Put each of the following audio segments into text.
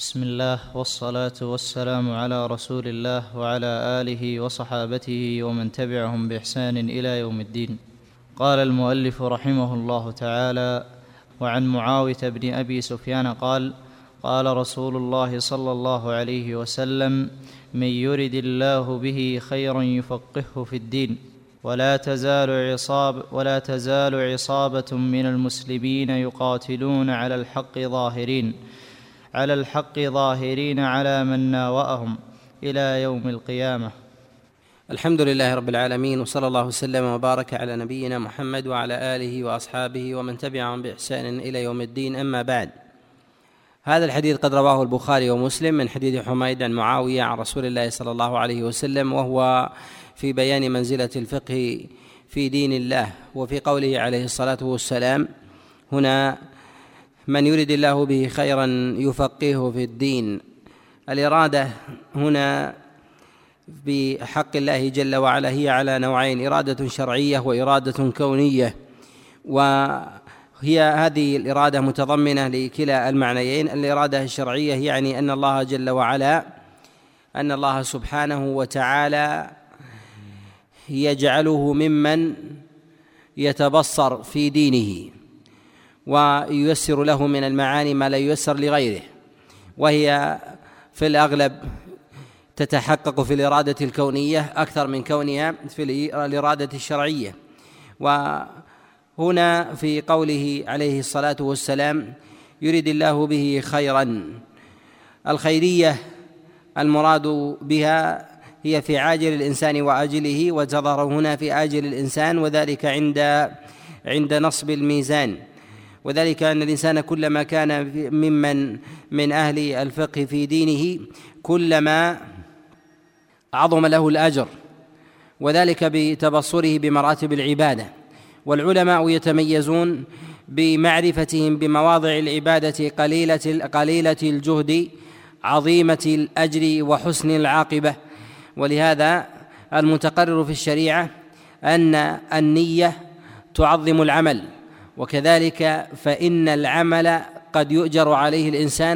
بسم الله والصلاة والسلام على رسول الله وعلى آله وصحابته ومن تبعهم بإحسان إلى يوم الدين. قال المؤلف رحمه الله تعالى: وعن معاوية بن أبي سفيان قال: قال رسول الله صلى الله عليه وسلم: من يرد الله به خيرا يفقهه في الدين. ولا تزال عصابة من المسلمين يقاتلون على الحق ظاهرين على من ناوأهم إلى يوم القيامة. الحمد لله رب العالمين، وصلى الله وسلم وبارك على نبينا محمد وعلى آله وأصحابه ومن تبعهم بإحسان إلى يوم الدين. أما بعد، هذا الحديث قد رواه البخاري ومسلم من حديث حميد عن معاوية عن رسول الله صلى الله عليه وسلم، وهو في بيان منزلة الفقه في دين الله. وفي قوله عليه الصلاة والسلام هنا: من يرد الله به خيرا يفقهه في الدين. الإرادة هنا بحق الله جل وعلا هي على نوعين: إرادة شرعية وإرادة كونية، وهي هذه الإرادة متضمنة لكلا المعنيين. الإرادة الشرعية يعني أن الله جل وعلا أن الله سبحانه وتعالى يجعله ممن يتبصر في دينه وييسر له من المعاني ما لا ييسر لغيره، وهي في الأغلب تتحقق في الإرادة الكونية أكثر من كونها في الإرادة الشرعية. وهنا في قوله عليه الصلاة والسلام: يريد الله به خيرا، الخيرية المراد بها هي في عاجل الإنسان وآجله، وتظهر هنا في آجل الإنسان، وذلك عند نصب الميزان. وذلك أن الإنسان كلما كان من أهل الفقه في دينه كلما عظم له الأجر، وذلك بتبصره بمراتب العبادة. والعلماء يتميزون بمعرفتهم بمواضع العبادة قليلة الجهد عظيمة الأجر وحسن العاقبة. ولهذا المتقرر في الشريعة أن النية تعظم العمل، وكذلك فإن العمل قد يؤجر عليه الإنسان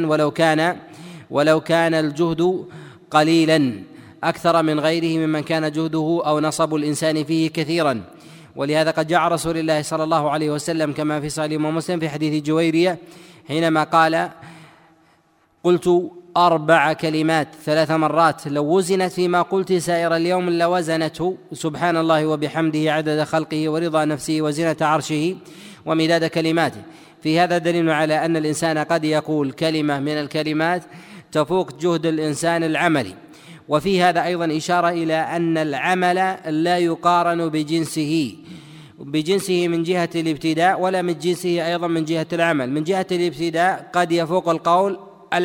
ولو كان الجهد قليلا أكثر من غيره ممن كان جهده أو نصب الإنسان فيه كثيرا. ولهذا قد جاء رسول الله صلى الله عليه وسلم كما في صحيح مسلم في حديث جويرية حينما قال: قلت 4 كلمات 3 مرات لو وزنت فيما قلت سائر اليوم لوزنته، سبحان الله وبحمده عدد خلقه ورضا نفسه وزنة عرشه ومداد كلماته. في هذا دليل على أن الإنسان قد يقول كلمة من الكلمات تفوق جهد الإنسان العملي. وفي هذا أيضا إشارة إلى أن العمل لا يقارن بجنسه من جهة الابتداء، ولا من جنسه أيضا من جهة العمل. من جهة الابتداء قد يفوق القول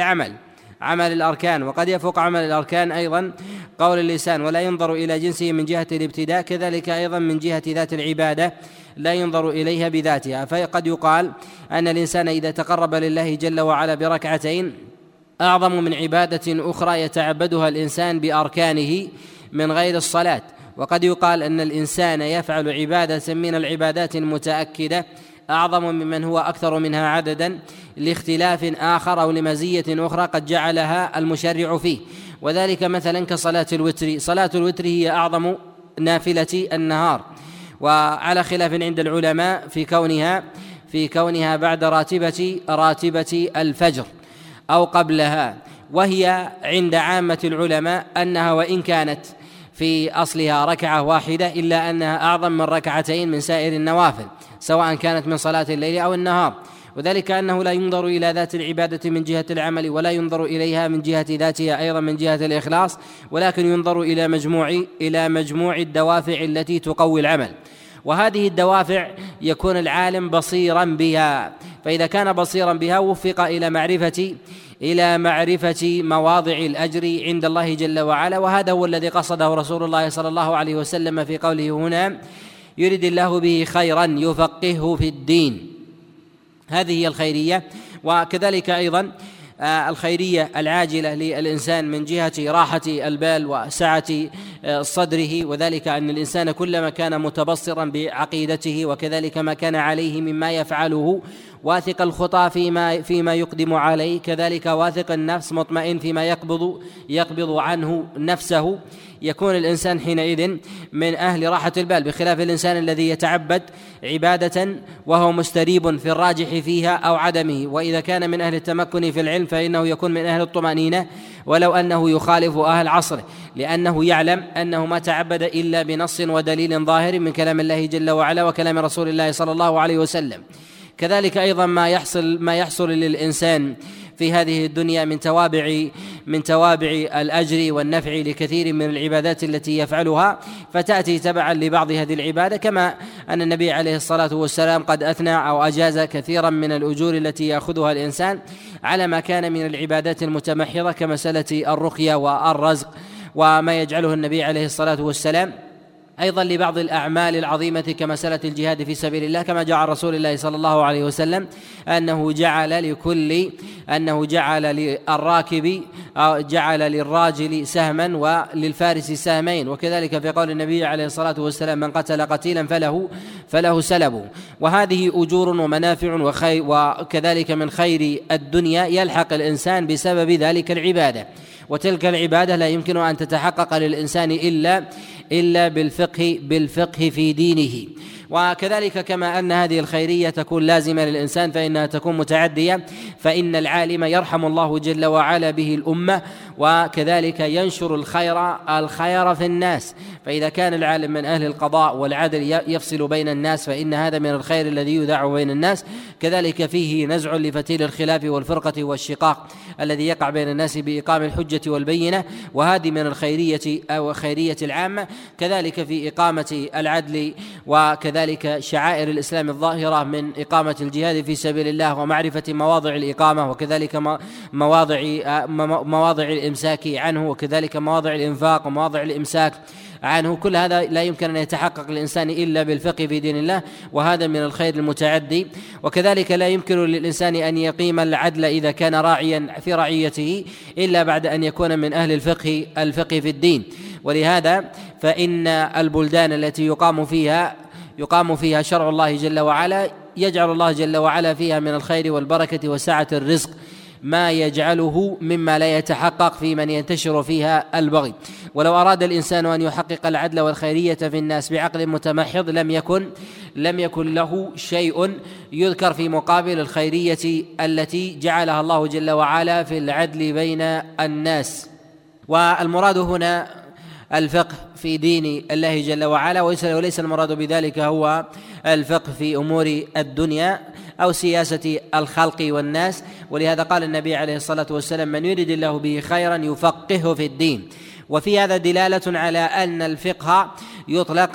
عمل الأركان، وقد يفوق عمل الأركان أيضا قول اللسان، ولا ينظر إلى جنسه من جهة الابتداء. كذلك أيضا من جهة ذات العبادة لا ينظر إليها بذاتها. فقد يقال أن الإنسان إذا تقرب لله جل وعلا بركعتين أعظم من عبادة أخرى يتعبدها الإنسان بأركانه من غير الصلاة. وقد يقال أن الإنسان يفعل عبادة من العبادات المتأكدة أعظم ممن هو أكثر منها عددا لاختلاف آخر أو لمزية أخرى قد جعلها المشرع فيه. وذلك مثلا كصلاة الوتر. صلاة الوتر هي أعظم نافلة النهار، وعلى خلاف عند العلماء في كونها بعد راتبة الفجر أو قبلها. وهي عند عامة العلماء أنها وإن كانت في أصلها ركعة واحدة إلا أنها أعظم من ركعتين من سائر النوافل، سواء كانت من صلاة الليل أو النهار. وذلك أنه لا ينظر إلى ذات العبادة من جهة العمل، ولا ينظر إليها من جهة ذاتها أيضا من جهة الإخلاص، ولكن ينظر إلى مجموع الدوافع التي تقوي العمل. وهذه الدوافع يكون العالم بصيرا بها، فإذا كان بصيرا بها وفق إلى معرفة مواضع الأجر عند الله جل وعلا. وهذا هو الذي قصده رسول الله صلى الله عليه وسلم في قوله هنا: يريد الله به خيرا يفقهه في الدين. هذه هي الخيرية. وكذلك أيضا الخيرية العاجلة للإنسان من جهة راحة البال وسعة صدره، وذلك أن الإنسان كلما كان متبصرا بعقيدته وكذلك ما كان عليه مما يفعله، واثق الخطى فيما يقدم عليه، كذلك واثق النفس مطمئن فيما يقبض عنه نفسه، يكون الإنسان حينئذ من أهل راحة البال، بخلاف الإنسان الذي يتعبد عبادة وهو مستريب في الراجح فيها أو عدمه. وإذا كان من أهل التمكن في العلم فإنه يكون من أهل الطمأنينة ولو أنه يخالف أهل عصره، لأنه يعلم أنه ما تعبد إلا بنص ودليل ظاهر من كلام الله جل وعلا وكلام رسول الله صلى الله عليه وسلم. كذلك أيضا ما يحصل للإنسان في هذه الدنيا من توابع الأجر والنفع لكثير من العبادات التي يفعلها، فتأتي تبعا لبعض هذه العبادة، كما أن النبي عليه الصلاة والسلام قد أثنى أو أجاز كثيرا من الأجور التي يأخذها الإنسان على ما كان من العبادات المتمحضة كمسألة الرقية والرزق وما يجعله النبي عليه الصلاة والسلام أيضا لبعض الأعمال العظيمة كمسألة الجهاد في سبيل الله، كما جاء عن رسول الله صلى الله عليه وسلم أنه جعل للراكب أو جعل للراجل سهما وللفارس سهمين، وكذلك في قول النبي عليه الصلاة والسلام من قتل قتيلا فله سلب. وهذه أجور ومنافع وكذلك من خير الدنيا يلحق الإنسان بسبب ذلك العبادة، وتلك العبادة لا يمكن أن تتحقق للإنسان إلا بالفقه في دينه. وكذلك كما أن هذه الخيرية تكون لازمة للإنسان فإنها تكون متعدية، فإن العالم يرحم الله جل وعلا به الأمة، وكذلك ينشر الخير في الناس. فإذا كان العالم من أهل القضاء والعدل يفصل بين الناس فإن هذا من الخير الذي يذاع بين الناس، كذلك فيه نزع لفتيل الخلاف والفرقة والشقاق الذي يقع بين الناس بإقام الحجة والبينة، وهذه من الخيرية أو خيرية العامة. كذلك في إقامة العدل وكذلك شعائر الإسلام الظاهرة من إقامة الجهاد في سبيل الله ومعرفة مواضع الإقامة، وكذلك مواضع الإمساك عنه، وكذلك مواضع الإنفاق ومواضع الإمساك عنه. كل هذا لا يمكن أن يتحقق الإنسان إلا بالفقه في دين الله، وهذا من الخير المتعدي. وكذلك لا يمكن للإنسان أن يقيم العدل إذا كان راعيا في رعيته إلا بعد أن يكون من أهل الفقه في الدين. ولهذا فإن البلدان التي يقام فيها شرع الله جل وعلا يجعل الله جل وعلا فيها من الخير والبركة وسعة الرزق ما يجعله مما لا يتحقق في من ينتشر فيها البغي. ولو أراد الإنسان أن يحقق العدل والخيرية في الناس بعقل متمحض لم يكن له شيء يذكر في مقابل الخيرية التي جعلها الله جل وعلا في العدل بين الناس. والمراد هنا الفقه في دين الله جل وعلا، وليس المراد بذلك هو الفقه في أمور الدنيا أو سياسة الخلق والناس. ولهذا قال النبي عليه الصلاة والسلام من يرد الله به خيرا يفقهه في الدين. وفي هذا دلالة على أن الفقه يطلق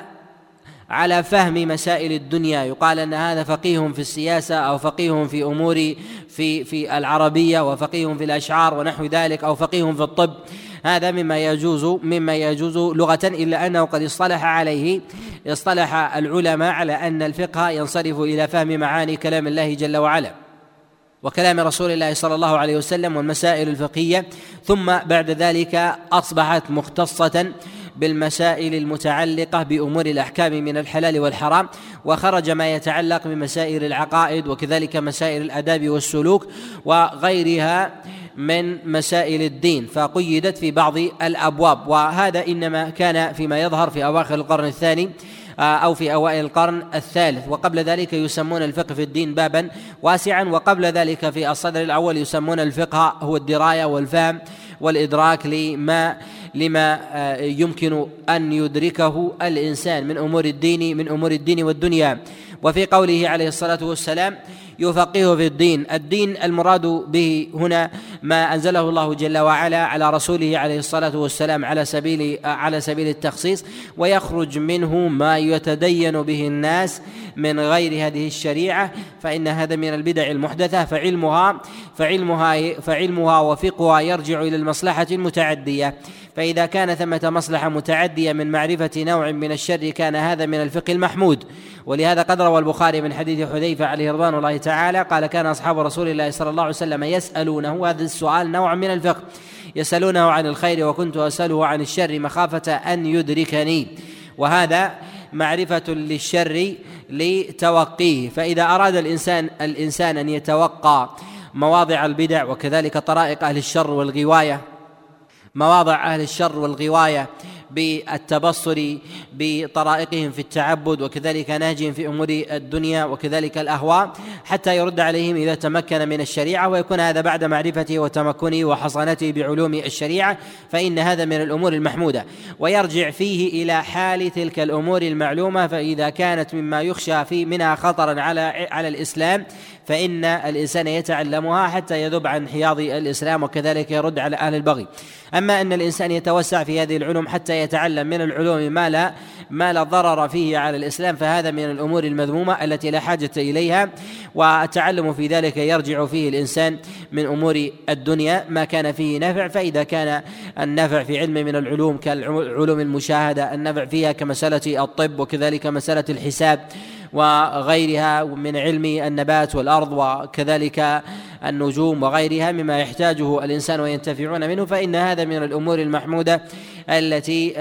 على فهم مسائل الدنيا، يقال أن هذا فقيه في السياسة أو فقيه في أمور في العربية وفقيه في الأشعار ونحو ذلك، أو فقيه في الطب. هذا مما يجوز لغة، إلا أنه قد اصطلح العلماء على أن الفقه ينصرف إلى فهم معاني كلام الله جل وعلا وكلام رسول الله صلى الله عليه وسلم والمسائل الفقهية، ثم بعد ذلك أصبحت مختصة بالمسائل المتعلقة بأمور الأحكام من الحلال والحرام، وخرج ما يتعلق بمسائل العقائد وكذلك مسائل الآداب والسلوك وغيرها من مسائل الدين، فقيدت في بعض الأبواب. وهذا إنما كان فيما يظهر في أواخر القرن الثاني أو في أوائل القرن الثالث، وقبل ذلك يسمون الفقه في الدين بابا واسعا، وقبل ذلك في الصدر الأول يسمون الفقه هو الدراية والفهم والإدراك لما يمكن أن يدركه الإنسان من أمور الدين والدنيا. وفي قوله عليه الصلاة والسلام يفقهه في الدين المراد به هنا ما أنزله الله جل وعلا على رسوله عليه الصلاة والسلام على سبيل التخصيص، ويخرج منه ما يتدين به الناس من غير هذه الشريعة، فإن هذا من البدع المحدثة، فعلمها وفقهها يرجع إلى المصلحة المتعدية. فإذا كان ثمة مصلحة متعدية من معرفة نوع من الشر كان هذا من الفقه المحمود. ولهذا قد روى البخاري من حديث حذيفة عليه رضوان الله تعالى قال كان أصحاب رسول الله صلى الله عليه وسلم يسألونه، هذا السؤال نوع من الفقه، يسألونه عن الخير وكنت أسأله عن الشر مخافة أن يدركني. وهذا معرفة للشر لتوقيه. فإذا أراد الإنسان أن يتوقع مواضع البدع وكذلك طرائق أهل الشر والغواية، مواضع أهل الشر والغواية بالتبصر بطرائقهم في التعبد وكذلك نهجهم في أمور الدنيا وكذلك الأهواء، حتى يرد عليهم إذا تمكن من الشريعة، ويكون هذا بعد معرفته وتمكنه وحصانته بعلوم الشريعة، فإن هذا من الأمور المحمودة. ويرجع فيه إلى حال تلك الأمور المعلومة، فإذا كانت مما يخشى في منها خطرا على الإسلام فإن الإنسان يتعلمها حتى يذب عن حياض الإسلام وكذلك يرد على أهل البغي. أما أن الإنسان يتوسع في هذه العلوم حتى يتعلم من العلوم ما لا ضرر فيه على الإسلام، فهذا من الأمور المذمومة التي لا حاجة إليها. والتعلم في ذلك يرجع فيه الإنسان من أمور الدنيا ما كان فيه نفع، فإذا كان النفع في علم من العلوم كالعلوم المشاهدة، النفع فيها كمسألة الطب وكذلك مسألة الحساب وغيرها من علم النبات والأرض وكذلك النجوم وغيرها مما يحتاجه الإنسان وينتفعون منه، فإن هذا من الأمور المحمودة التي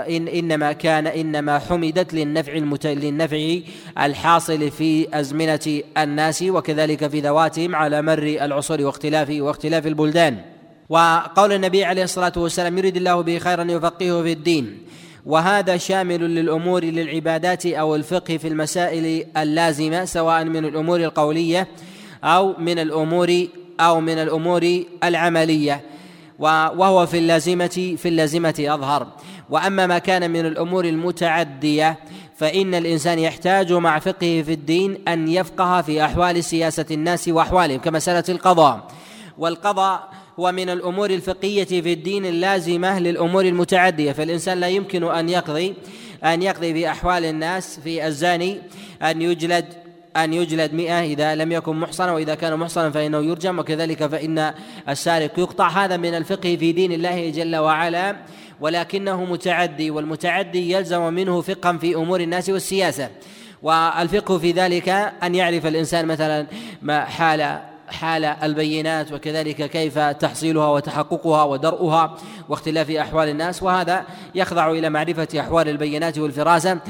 إنما حمدت للنفع الحاصل في أزمنة الناس وكذلك في ذواتهم على مر العصور واختلاف البلدان. وقول النبي عليه الصلاة والسلام: يريد الله به خيرا يفقهه في الدين، وهذا شامل للأمور للعبادات أو الفقه في المسائل اللازمة، سواء من الأمور القولية أو من الأمور العملية، وهو في اللازمة أظهر. وأما ما كان من الأمور المتعدية فإن الإنسان يحتاج مع فقهه في الدين أن يفقه في أحوال سياسة الناس وأحوالهم كمسألة القضاء، والقضاء هو من الأمور الفقهية في الدين اللازمة للأمور المتعدية. فالإنسان لا يمكن أن يقضي بأحوال الناس في الزاني أن يجلد 100 إذا لم يكن محصنا، وإذا كان محصنا فإنه يرجم، وكذلك فإن السارق يقطع. هذا من الفقه في دين الله جل وعلا، ولكنه متعدي، والمتعدي يلزم منه فقها في أمور الناس والسياسة. والفقه في ذلك أن يعرف الإنسان مثلا ما حال البينات وكذلك كيف تحصيلها وتحققها ودرءها واختلاف أحوال الناس، وهذا يخضع إلى معرفة أحوال البينات والفراسة،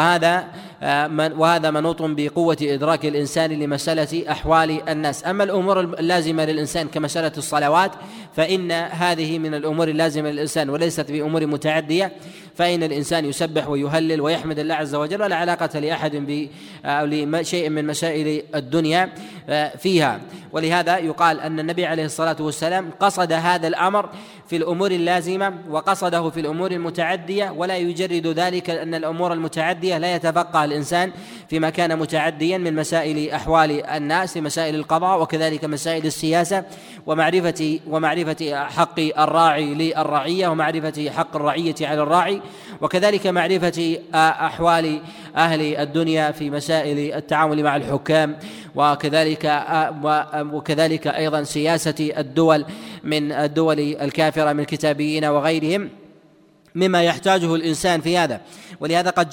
وهذا منوط بقوة إدراك الإنسان لمسألة أحوال الناس. أما الأمور اللازمة للإنسان كمسألة الصلوات فإن هذه من الأمور اللازمة للإنسان وليست بأمور متعدية، فإن الإنسان يسبح ويهلل ويحمد الله عز وجل، ولا علاقة لأحد بشيء من مسائل الدنيا فيها. ولهذا يقال أن النبي عليه الصلاة والسلام قصد هذا الأمر في الأمور اللازمة وقصده في الأمور المتعدية، ولا يجرد ذلك أن الأمور المتعدية لا يتفقه الإنسان فيما كان متعديا من مسائل أحوال الناس، مسائل القضاء وكذلك مسائل السياسة، ومعرفة حق الراعي للرعية ومعرفة حق الرعية على الراعي، وكذلك معرفة أحوال أهل الدنيا في مسائل التعامل مع الحكام، وكذلك أيضا سياسة الدول من الدول الكافرة من الكتابيين وغيرهم مما يحتاجه الإنسان في هذا. ولهذا قد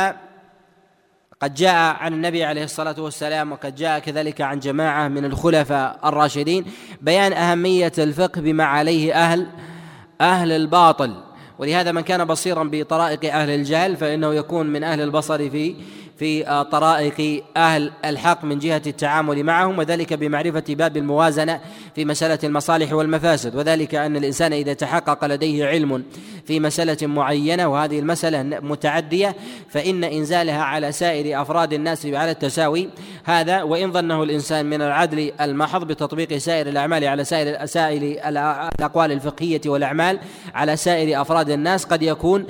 جاء عن النبي عليه الصلاة والسلام، وقد جاء كذلك عن جماعة من الخلفاء الراشدين بيان أهمية الفقه بما عليه أهل الباطل. ولهذا من كان بصيرا بطرائق أهل الجهل فإنه يكون من أهل البصر في طرائق أهل الحق من جهة التعامل معهم، وذلك بمعرفة باب الموازنة في مسألة المصالح والمفاسد. وذلك أن الإنسان إذا تحقق لديه علم في مسألة معينة وهذه المسألة متعدية فإن إنزالها على سائر أفراد الناس على التساوي، هذا وإن ظنه الإنسان من العدل المحض بتطبيق سائر الأعمال على سائر الأقوال الفقهية والأعمال على سائر أفراد الناس، قد يكون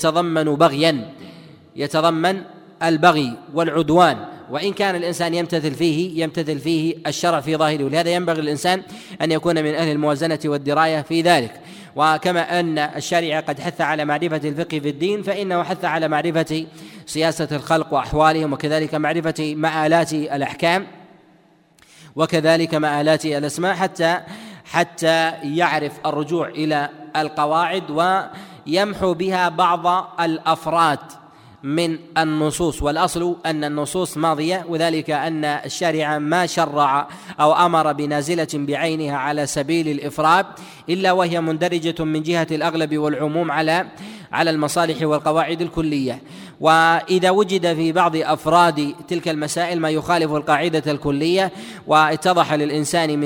يتضمن البغي والعدوان، وإن كان الإنسان يمتثل فيه الشرع في ظاهره. ولهذا ينبغي الإنسان أن يكون من أهل الموازنة والدراية في ذلك. وكما أن الشريعة قد حث على معرفة الفقه في الدين فإنه حث على معرفة سياسة الخلق وأحوالهم، وكذلك معرفة مآلات الأحكام وكذلك مآلات الأسماء حتى يعرف الرجوع إلى القواعد ويمحو بها بعض الأفراد من النصوص، والأصل أن النصوص ماضية، وذلك أن الشارع ما شرع أو أمر بنازلة بعينها على سبيل الإفراد إلا وهي مندرجة من جهة الأغلب والعموم على المصالح والقواعد الكلية. وإذا وجد في بعض أفراد تلك المسائل ما يخالف القاعدة الكلية واتضح للإنسان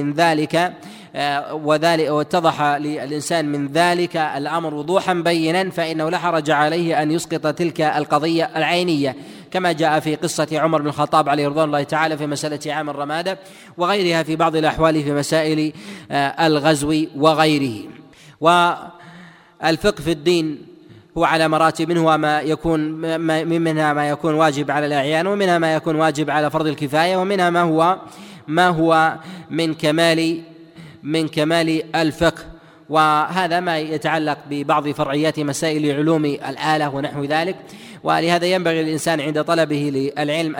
من ذلك الأمر وضوحا بينا، فإنه لا حرج عليه أن يسقط تلك القضية العينية، كما جاء في قصة عمر بن الخطاب عليه رضوان الله تعالى في مسألة عام الرمادة، وغيرها في بعض الأحوال في مسائل الغزو وغيره. والفقه في الدين هو على مراتب، منها ما يكون واجب على الأعيان، ومنها ما يكون واجب على فرض الكفاية، ومنها ما هو من كمال الفقه، وهذا ما يتعلق ببعض فرعيات مسائل علوم الآلة ونحو ذلك. ولهذا ينبغي للإنسان عند طلبه للعلم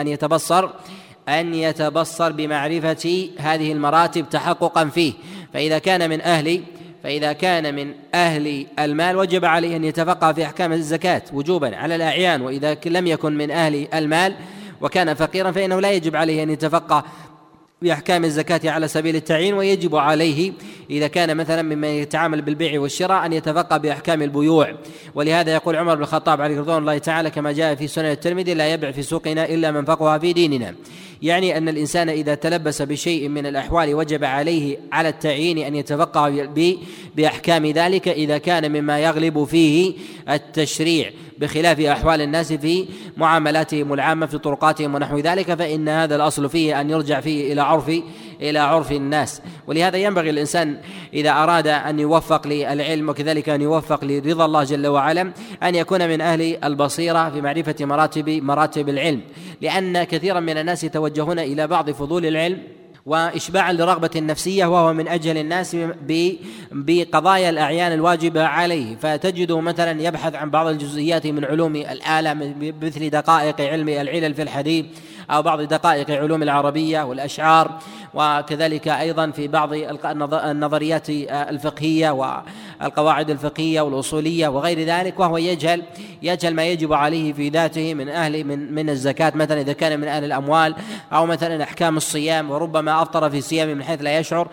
أن يتبصر بمعرفة هذه المراتب تحققا فيه. فإذا كان من أهل المال وجب عليه أن يتفقه في أحكام الزكاة وجوبا على الأعيان، وإذا لم يكن من أهل المال وكان فقيرا فإنه لا يجب عليه أن يتفقه بأحكام الزكاة على سبيل التعيين، ويجب عليه إذا كان مثلا ممن يتعامل بالبيع والشراء أن يتفقه بأحكام البيوع. ولهذا يقول عمر بن الخطاب عليه رضوان الله تعالى كما جاء في سنن الترمذي: لا يبع في سوقنا إلا من فقه في ديننا. يعني أن الإنسان إذا تلبس بشيء من الأحوال وجب عليه على التعيين أن يتفقه بأحكام ذلك إذا كان مما يغلب فيه التشريع، بخلاف أحوال الناس في معاملاتهم العامة في طرقاتهم ونحو ذلك، فإن هذا الأصل فيه أن يرجع فيه إلى عرف الناس. ولهذا ينبغي الإنسان إذا أراد أن يوفق للعلم وكذلك أن يوفق لرضا الله جل وعلا أن يكون من أهل البصيرة في معرفة مراتب العلم، لأن كثيرا من الناس يتوجهون إلى بعض فضول العلم وإشباعا لرغبة النفسية، وهو من أجل الناس بقضايا الأعيان الواجبة عليه، فتجده مثلا يبحث عن بعض الجزئيات من علوم الآلة مثل دقائق علم العلل في الحديث أو بعض دقائق علوم العربية والأشعار، وكذلك أيضا في بعض النظريات الفقهية والقواعد الفقهية والأصولية وغير ذلك، وهو يجهل ما يجب عليه في ذاته من الزكاة مثلا إذا كان من أهل الأموال، أو مثلا أحكام الصيام، وربما أفطر في صيام من حيث لا يشعر،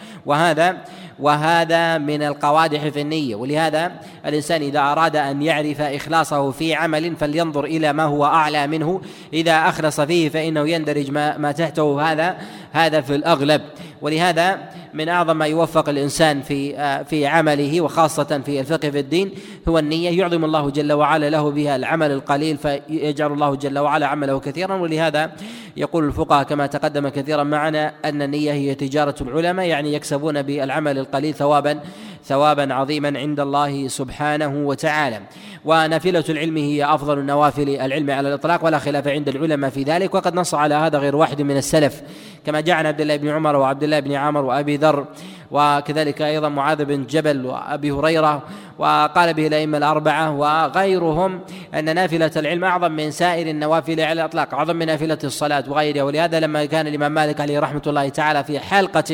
وهذا من القوادح في النية. ولهذا الإنسان إذا أراد أن يعرف إخلاصه في عمل فلينظر إلى ما هو أعلى منه، إذا أخلص فيه فإنه يندرج ما تحته هذا في الأغلب. ولهذا من أعظم ما يوفق الإنسان في عمله وخاصة في الفقه في الدين هو النية، يعظم الله جل وعلا له بها العمل القليل فيجعل الله جل وعلا عمله كثيرا. ولهذا يقول الفقهاء كما تقدم كثيرا معنا أن النية هي تجارة العلماء، يعني يكسبون بالعمل القليل ثوابا عظيما عند الله سبحانه وتعالى. ونافلة العلم هي أفضل نوافل العلم على الإطلاق، ولا خلاف عند العلماء في ذلك، وقد نص على هذا غير واحد من السلف، كما جاء عن عبد الله بن عمر وعبد الله بن عمرو وأبي ذر، وكذلك أيضا معاذ بن جبل وأبي هريرة، وقال به الأئمة الأربعة وغيرهم أن نافلة العلم أعظم من سائر النوافل على الإطلاق، أعظم من نافلة الصلاة وغيرها. ولهذا لما كان الإمام مالك عليه رحمة الله تعالى في حلقة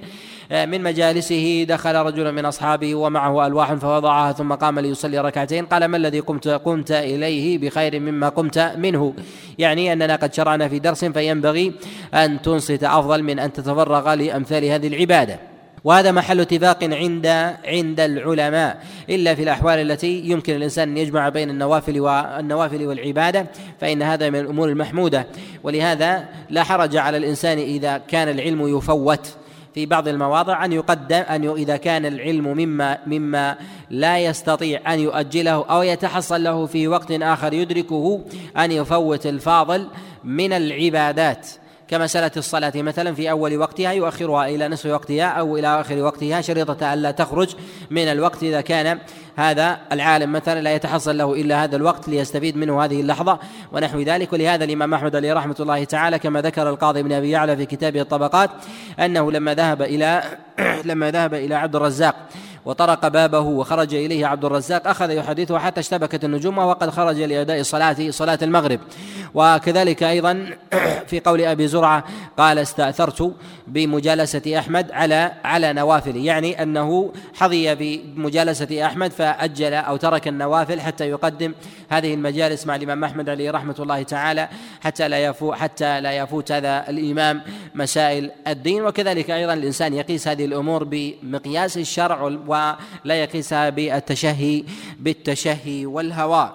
من مجالسه دخل رجل من أصحابه ومعه ألواح فوضعها ثم قام ليصلي ركعتين، قال: ما الذي قمت إليه بخير مما قمت منه؟ يعني أننا قد شرعنا في درس فينبغي أن تنصت أفضل من أن تتفرغ لأمثال هذه العبادة. وهذا محل اتفاق عند العلماء، إلا في الأحوال التي يمكن الإنسان أن يجمع بين النوافل والعبادة، فإن هذا من الأمور المحمودة. ولهذا لا حرج على الإنسان إذا كان العلم يفوت في بعض المواضع أن يقدم إذا كان العلم مما لا يستطيع أن يؤجله أو يتحصل له في وقت آخر يدركه، أن يفوت الفاضل من العبادات، كمسألة الصلاة مثلا في أول وقتها يؤخرها إلى نصف وقتها أو إلى آخر وقتها، شريطة ألا تخرج من الوقت إذا كان هذا العالم مثلا لا يتحصل له إلا هذا الوقت ليستفيد منه هذه اللحظة ونحو ذلك. ولهذا الإمام أحمد عليه رحمة الله تعالى كما ذكر القاضي بن أبي يعلى في كتابه الطبقات أنه لما ذهب إلى عبد الرزاق وطرق بابه وخرج إليه عبد الرزاق أخذ يحدثه حتى اشتبكت النجوم وقد خرج لأداء صلاة المغرب. وكذلك أيضا في قول أبي زرعة قال استأثرت بمجالسة أحمد على نوافل، يعني أنه حظي بمجالسة أحمد فأجل أو ترك النوافل حتى يقدم هذه المجالس مع الإمام أحمد عليه رحمة الله تعالى حتى لا يفوت هذا الإمام مسائل الدين. وكذلك أيضا الإنسان يقيس هذه الأمور بمقياس الشرع ولا يقيسها بالتشهي والهوى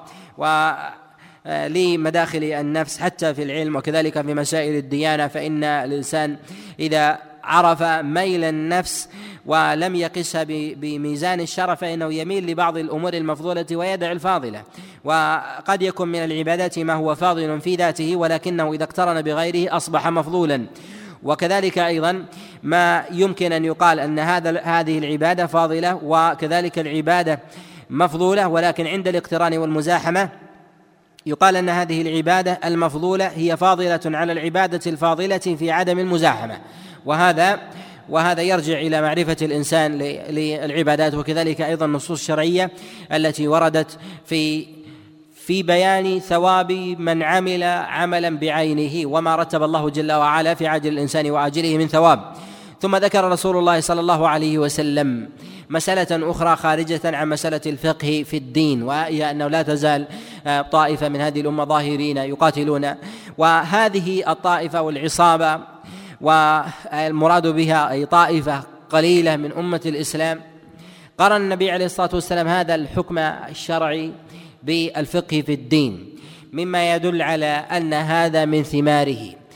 لمداخل النفس حتى في العلم وكذلك في مسائل الديانة. فإن الإنسان إذا عرف ميل النفس ولم يقسها بميزان الشرع فإنه يميل لبعض الأمور المفضولة ويدع الفاضلة. وقد يكون من العبادات ما هو فاضل في ذاته ولكنه إذا اقترن بغيره أصبح مفضولا. وكذلك أيضا ما يمكن أن يقال أن هذه العبادة فاضلة وكذلك العبادة مفضولة، ولكن عند الاقتران والمزاحمة يقال أن هذه العبادة المفضولة هي فاضلة على العبادة الفاضلة في عدم المزاحمة. وهذا يرجع إلى معرفة الإنسان للعبادات وكذلك أيضا النصوص الشرعية التي وردت في بيان ثواب من عمل عملا بعينه وما رتب الله جل وعلا في عاجل الإنسان وآجله من ثواب. ثم ذكر رسول الله صلى الله عليه وسلم مسألة أخرى خارجة عن مسألة الفقه في الدين، وهي أنه لا تزال طائفة من هذه الأمة ظاهرين يقاتلون، وهذه الطائفة والعصابة والمراد بها أي طائفة قليلة من أمة الإسلام قرن النبي عليه الصلاة والسلام هذا الحكم الشرعي بالفقه في الدين، مما يدل على أن هذا من ثماره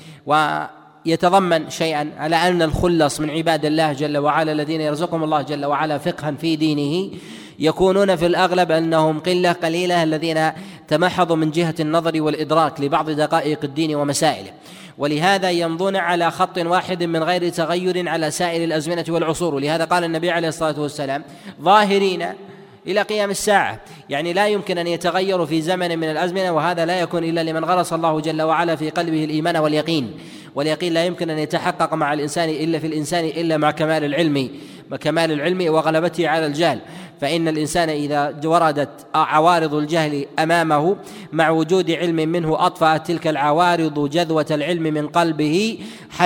ويتضمن شيئا على أن الخلص من عباد الله جل وعلا الذين يرزقهم الله جل وعلا فقها في دينه يكونون في الأغلب أنهم قلة قليلة الذين تمحضوا من جهة النظر والإدراك لبعض دقائق الدين ومسائله، ولهذا يمضون على خط واحد من غير تغير على سائر الأزمنة والعصور. ولهذا قال النبي عليه الصلاة والسلام ظاهرين إلى قيام الساعة، يعني لا يمكن أن يتغيروا في زمن من الأزمنة، وهذا لا يكون إلا لمن غرس الله جل وعلا في قلبه الإيمان واليقين لا يمكن أن يتحقق مع الإنسان إلا مع كمال العلم وغلبته على الجهل. فإن الإنسان إذا وردت عوارض الجهل أمامه مع وجود علم منه أطفأت تلك العوارض جذوة العلم من قلبه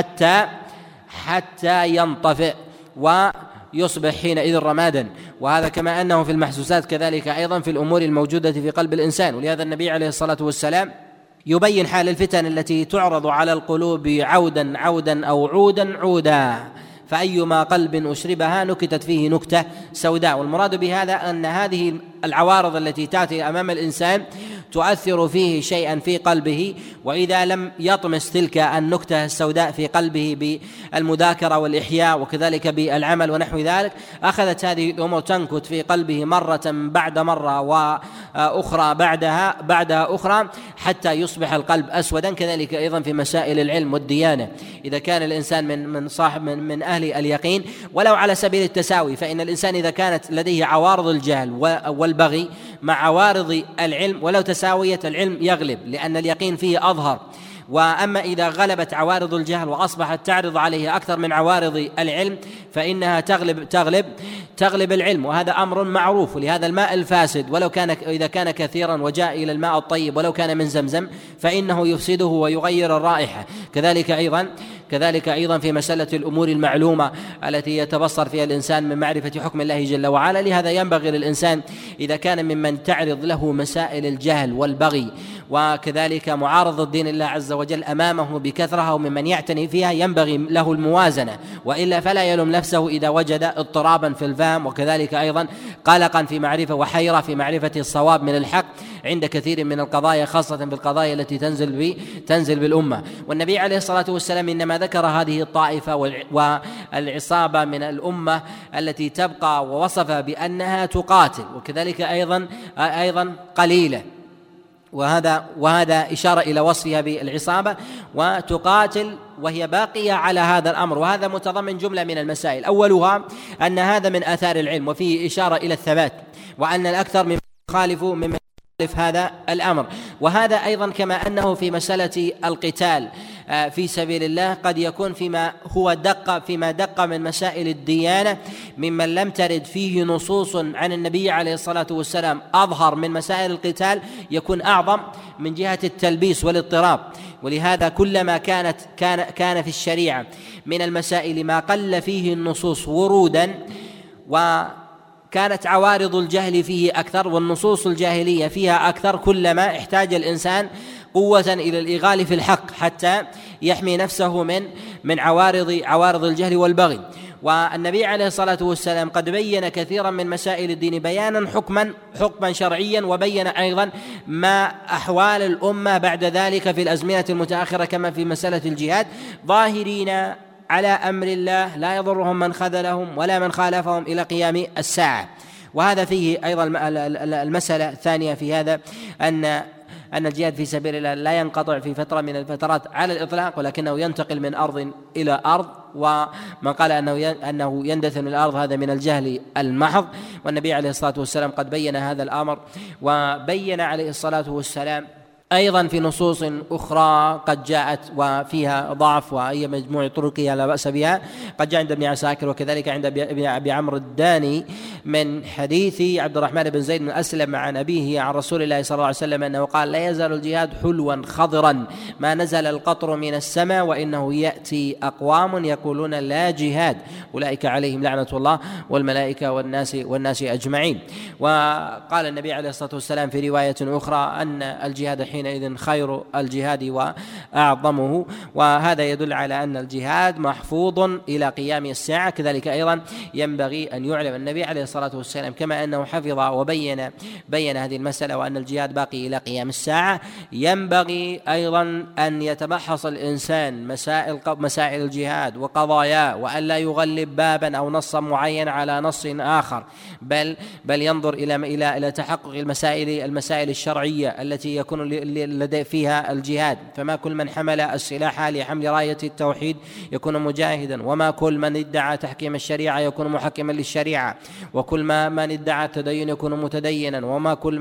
حتى ينطفئ ويصبح حينئذ رمادا. وهذا كما أنه في المحسوسات كذلك أيضا في الأمور الموجودة في قلب الإنسان. ولهذا النبي عليه الصلاة والسلام يبين حال الفتن التي تعرض على القلوب عودا أو عودا، فأيما قلب أشربها نكتت فيه نكتة سوداء. والمراد بهذا أن هذه العوارض التي تأتي أمام الإنسان تؤثر فيه شيئا في قلبه، وإذا لم يطمس تلك النكتة السوداء في قلبه بالمذاكرة والإحياء وكذلك بالعمل ونحو ذلك أخذت هذه الأمور تنكت في قلبه مرة بعد مرة وأخرى بعدها أخرى حتى يصبح القلب أسودا. كذلك أيضا في مسائل العلم والديانة إذا كان الإنسان من أهل اليقين ولو على سبيل التساوي، فإن الإنسان إذا كانت لديه عوارض الجهل والبغي مع عوارض العلم ولو تساوية العلم يغلب لأن اليقين فيه أظهر. وأما إذا غلبت عوارض الجهل وأصبحت تعرض عليه أكثر من عوارض العلم فإنها تغلب العلم، وهذا أمر معروف. ولهذا الماء الفاسد إذا كان كثيرا وجاء إلى الماء الطيب ولو كان من زمزم فإنه يفسده ويغير الرائحة. كذلك أيضا في مسألة الأمور المعلومة التي يتبصر فيها الإنسان من معرفة حكم الله جل وعلا. لهذا ينبغي للإنسان إذا كان ممن تعرض له مسائل الجهل والبغي وكذلك معارضة دين الله عز وجل أمامه بكثرة وممن يعتني فيها ينبغي له الموازنة، وإلا فلا يلوم نفسه إذا وجد اضطرابا في الفهم وكذلك أيضا قلقا في معرفة وحيرة في معرفة الصواب من الحق عند كثير من القضايا، خاصة بالقضايا التي تنزل بالأمة. والنبي عليه الصلاة والسلام إنما ذكر هذه الطائفة والعصابة من الأمة التي تبقى ووصف بأنها تقاتل وكذلك أيضا قليلة، وهذا إشارة إلى وصفها بالعصابة وتقاتل وهي باقية على هذا الأمر. وهذا متضمن جملة من المسائل، أولها أن هذا من آثار العلم وفيه إشارة إلى الثبات، وأن الأكثر ممن يخالف هذا الأمر. وهذا أيضا كما أنه في مسألة القتال في سبيل الله قد يكون فيما دق من مسائل الديانة ممن لم ترد فيه نصوص عن النبي عليه الصلاة والسلام أظهر من مسائل القتال، يكون أعظم من جهة التلبيس والاضطراب. ولهذا كلما كان في الشريعة من المسائل ما قل فيه النصوص ورودا وكانت عوارض الجهل فيه أكثر والنصوص الجاهلية فيها أكثر، كلما احتاج الإنسان قوة إلى الإغال في الحق حتى يحمي نفسه من عوارض الجهل والبغي. والنبي عليه الصلاة والسلام قد بين كثيرا من مسائل الدين بيانا حكما شرعيا، وبين أيضا ما أحوال الأمة بعد ذلك في الأزمنة المتأخرة كما في مسألة الجهاد، ظاهرين على أمر الله لا يضرهم من خذلهم ولا من خالفهم إلى قيام الساعة. وهذا فيه أيضا المسألة الثانية في هذا أن الجهاد في سبيل الله لا ينقطع في فترة من الفترات على الإطلاق، ولكنه ينتقل من أرض إلى أرض، ومن قال أنه يندثر من الأرض هذا من الجهل المحض. والنبي عليه الصلاة والسلام قد بين هذا الأمر، وبين عليه الصلاة والسلام أيضا في نصوص أخرى قد جاءت وفيها ضعف وأي مجموع طرقها لا بأس بها، قد جاء عند ابن عساكر وكذلك عند أبي عمرو الداني من حديث عبد الرحمن بن زيد بن أسلم عن أبيه عن رسول الله صلى الله عليه وسلم أنه قال: لا يزال الجهاد حلوا خضرا ما نزل القطر من السماء، وإنه يأتي أقوام يقولون لا جهاد أولئك عليهم لعنة الله والملائكة والناس أجمعين. وقال النبي عليه الصلاة والسلام في رواية أخرى أن الجهاد حينئذ خير الجهاد وأعظمه، وهذا يدل على أن الجهاد محفوظ إلى قيام الساعة. كذلك أيضا ينبغي أن يعلم النبي عليه الصلاة والسلام كما أنه حفظ وبين هذه المسألة وأن الجهاد باقي إلى قيام الساعة، ينبغي أيضا أن يتبحث الإنسان مسائل الجهاد وقضاياه، وأن لا يغلب بابا أو نصا معين على نص آخر، بل ينظر إلى تحقق المسائل الشرعية التي يكون لدي فيها الجهاد. فما كل من حمل السلاح لحمل راية التوحيد يكون مجاهدا، وما كل من ادعى تحكيم الشريعة يكون محكما للشريعة، وكل من ادعى التدين يكون متدينا، وما كل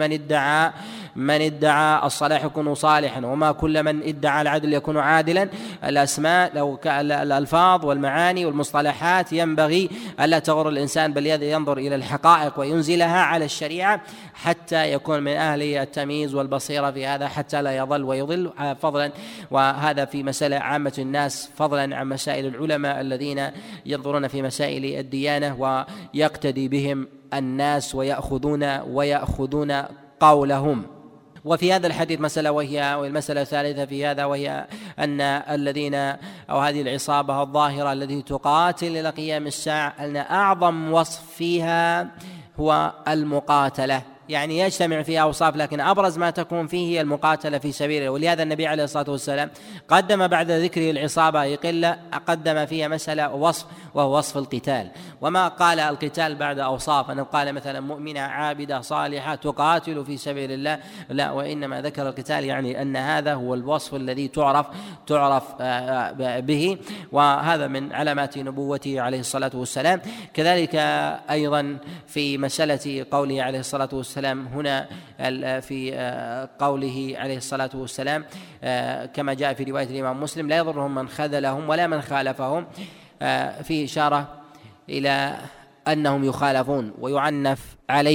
من ادعى الصلاح يكون صالحا، وما كل من ادعى العدل يكون عادلا. الأسماء الألفاظ والمعاني والمصطلحات ينبغي ألا تغر الإنسان، بل ينظر إلى الحقائق وينزلها على الشريعة حتى يكون من أهل التمييز والبصيرة في هذا، حتى لا يضل ويضل فضلا. وهذا في مسألة عامة الناس، فضلا عن مسائل العلماء الذين ينظرون في مسائل الديانة ويقتدي بهم الناس ويأخذون قولهم. وفي هذا الحديث مسألة والمسألة الثالثة في هذا، وهي أن الذين أو هذه العصابة الظاهرة التي تقاتل إلى قيام الساعة أن أعظم وصف فيها هو المقاتلة، يعني يجتمع فيها أوصاف، لكن أبرز ما تكون فيه هي المقاتلة في سبيله. ولهذا النبي عليه الصلاة والسلام قدم بعد ذكره العصابة يقل قدم فيها مسألة وصف، وهو وصف القتال. وما قال القتال بعد أوصاف أنه قال مثلا مؤمنة عابدة صالحة تقاتل في سبيل الله، لا، وإنما ذكر القتال يعني أن هذا هو الوصف الذي تعرف به، وهذا من علامات نبوته عليه الصلاة والسلام. كذلك أيضا في مسألة قوله عليه الصلاة والسلام هنا في قوله عليه الصلاة والسلام كما جاء في رواية الإمام مسلم: لا يضرهم من خذلهم ولا من خالفهم، في إشارة إلى أنهم يخالفون ويعنف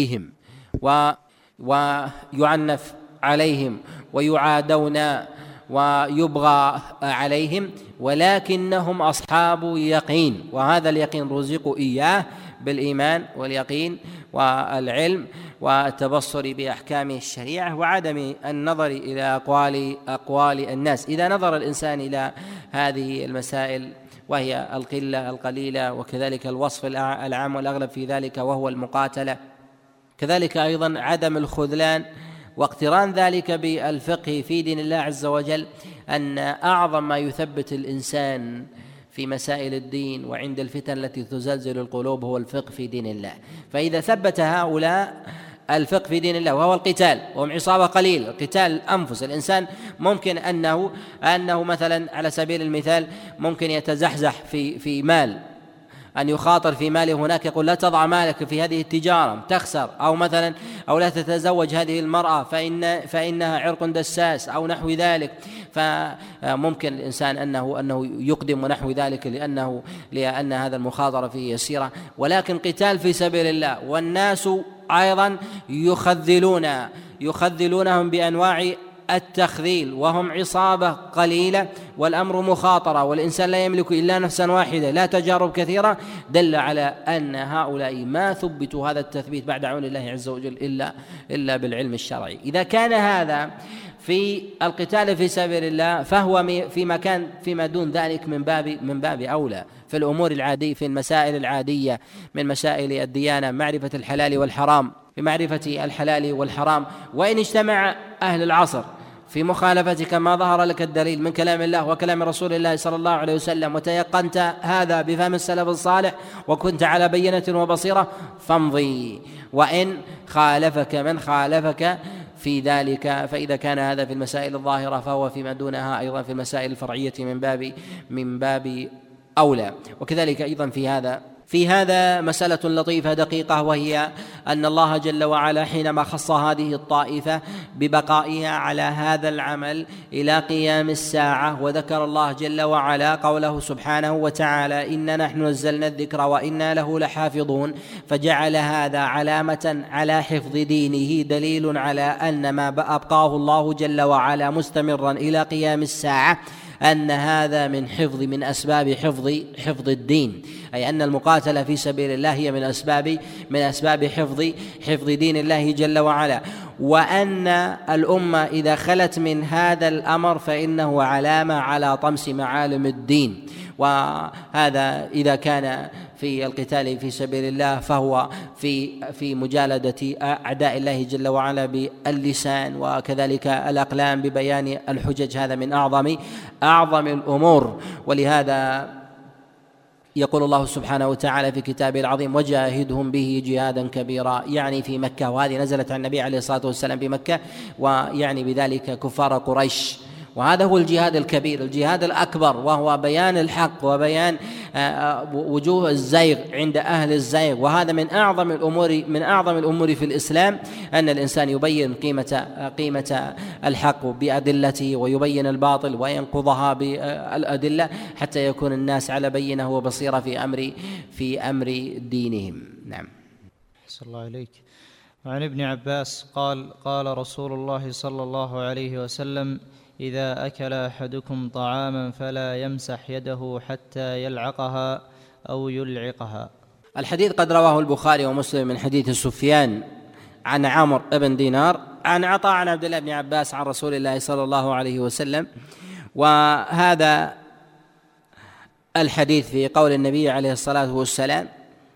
عليهم ويعادون ويبغى عليهم، ولكنهم أصحاب يقين، وهذا اليقين رزقوا إياه بالإيمان واليقين والعلم والتبصر بأحكام الشريعة وعدم النظر إلى أقوال الناس. إذا نظر الإنسان إلى هذه المسائل وهي القلة القليلة، وكذلك الوصف العام والأغلب في ذلك وهو المقاتلة، كذلك أيضا عدم الخذلان واقتران ذلك بالفقه في دين الله عز وجل، أن أعظم ما يثبت الإنسان في مسائل الدين وعند الفتن التي تزلزل القلوب هو الفقه في دين الله. فإذا ثبت هؤلاء الفقه في دين الله وهو القتال، وهم عصابة قليل، قتال أنفس الإنسان، ممكن أنه مثلا على سبيل المثال ممكن يتزحزح في مال أن يخاطر في ماله هناك، يقول لا تضع مالك في هذه التجارة تخسر، أو مثلا أو لا تتزوج هذه المرأة فإنها عرق دساس أو نحو ذلك، فممكن الإنسان أنه يقدم ونحو ذلك لأن هذا المخاطرة فيه يسيرة. ولكن قتال في سبيل الله والناس أيضا يخذلونهم بأنواع التخذيل، وهم عصابة قليلة والأمر مخاطرة، والإنسان لا يملك إلا نفسا واحدة لا تجارب كثيرة، دل على أن هؤلاء ما ثبتوا هذا التثبيت بعد عون الله عز وجل إلا بالعلم الشرعي. إذا كان هذا في القتال في سبيل الله، فهو فيما دون ذلك من باب أولى في الأمور العادية، في المسائل العادية من مسائل الديانة، معرفة الحلال والحرام، بمعرفة الحلال والحرام. وإن اجتمع أهل العصر في مخالفة كما ظهر لك الدليل من كلام الله وكلام رسول الله صلى الله عليه وسلم، وتيقنت هذا بفهم السلف الصالح وكنت على بينة وبصيرة، فامضي. وإن خالفك من خالفك في ذلك، فإذا كان هذا في المسائل الظاهرة فهو فيما دونها أيضا في المسائل الفرعية من باب أولى. وكذلك أيضا في هذا مسألة لطيفة دقيقة، وهي أن الله جل وعلا حينما خص هذه الطائفة ببقائها على هذا العمل إلى قيام الساعة، وذكر الله جل وعلا قوله سبحانه وتعالى إنا نحن نزلنا الذكر وإنا له لحافظون، فجعل هذا علامة على حفظ دينه، دليل على أن ما أبقاه الله جل وعلا مستمرا إلى قيام الساعة أن هذا من أسباب حفظ الدين، أي أن المقاتلة في سبيل الله هي من أسباب حفظ دين الله جل وعلا، وأن الأمة إذا خلت من هذا الأمر فإنه علامة على طمس معالم الدين. وهذا إذا كان في القتال في سبيل الله فهو في مجالدة أعداء الله جل وعلا باللسان، وكذلك الأقلام ببيان الحجج، هذا من أعظم الأمور. ولهذا يقول الله سبحانه وتعالى في كتابه العظيم وجاهدهم به جهادا كبيرا، يعني في مكة، وهذه نزلت عن النبي عليه الصلاة والسلام بمكة، ويعني بذلك كفار قريش. وهذا هو الجهاد الكبير، الجهاد الأكبر، وهو بيان الحق وبيان وجوه الزيغ عند أهل الزيغ. وهذا من أعظم الأمور في الإسلام، أن الإنسان يبين قيمة الحق بأدلته، ويبين الباطل وينقضها بالأدلة، حتى يكون الناس على بينة وبصيرة في أمر دينهم. نعم. أحسن الله إليك. وعن ابن عباس قال رسول الله صلى الله عليه وسلم إذا أكل أحدكم طعاما فلا يمسح يده حتى يلعقها أو يلعقها. الحديث قد رواه البخاري ومسلم من حديث سفيان عن عمرو بن دينار عن عطاء عن عبد الله بن عباس عن رسول الله صلى الله عليه وسلم. وهذا الحديث في قول النبي عليه الصلاة والسلام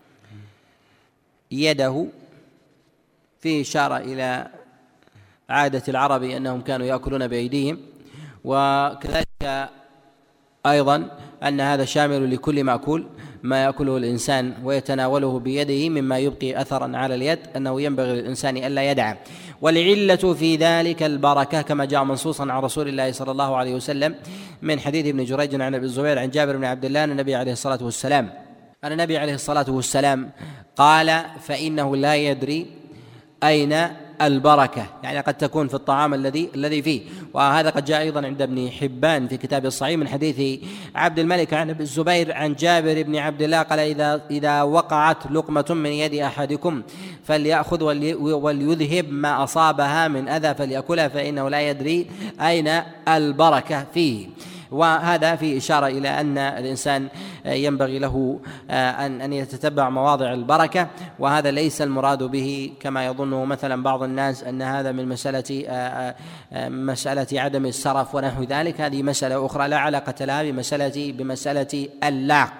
يده، فيه إشارة إلى عادة العرب أنهم كانوا يأكلون بأيديهم، وكذلك أيضا أن هذا شامل لكل مأكول ما يأكله الإنسان ويتناوله بيده مما يبقي أثرا على اليد، أنه ينبغي للإنسان ألا يدع. والعلة في ذلك البركة، كما جاء منصوصا عن رسول الله صلى الله عليه وسلم من حديث ابن جريج عن أبي الزبير عن جابر بن عبد الله أن النبي عليه الصلاة والسلام قال فإنه لا يدري أين البركة، يعني قد تكون في الطعام الذي فيه. وهذا قد جاء أيضا عند ابن حبان في كتاب الصحيح من حديث عبد الملك عن ابي الزبير عن جابر بن عبد الله قال إذا وقعت لقمة من يد أحدكم فليأخذ وليذهب ما أصابها من أذى فليأكلها فإنه لا يدري أين البركة فيه. وهذا في إشارة إلى أن الإنسان ينبغي له أن يتتبع مواضع البركة، وهذا ليس المراد به كما يظنه مثلا بعض الناس أن هذا من مسألة عدم السرف ونحو ذلك. هذه مسألة أخرى لا علاقة لها بمسألة اللعق.